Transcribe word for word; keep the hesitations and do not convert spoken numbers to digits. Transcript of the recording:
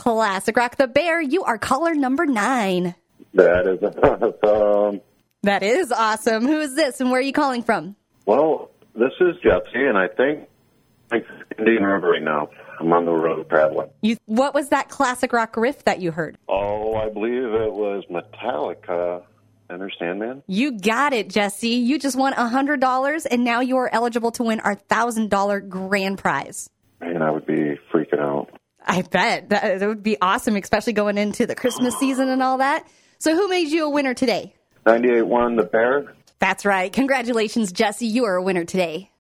Classic Rock. The Bear, you are caller number nine. That is awesome. That is awesome. Who is this and where are you calling from? Well, this is Jesse, and I think it's Indian River right now. I'm on the road traveling. You, what was that classic rock riff that you heard? Oh, I believe it was Metallica. Understand, man? You got it, Jesse. You just won one hundred dollars, and now you are eligible to win our one thousand dollars grand prize. Man, I would be freaking out. I bet. That, that would be awesome, especially going into the Christmas season and all that. So who made you a winner today? ninety-eight one, The Bear. That's right. Congratulations, Jesse. You are a winner today.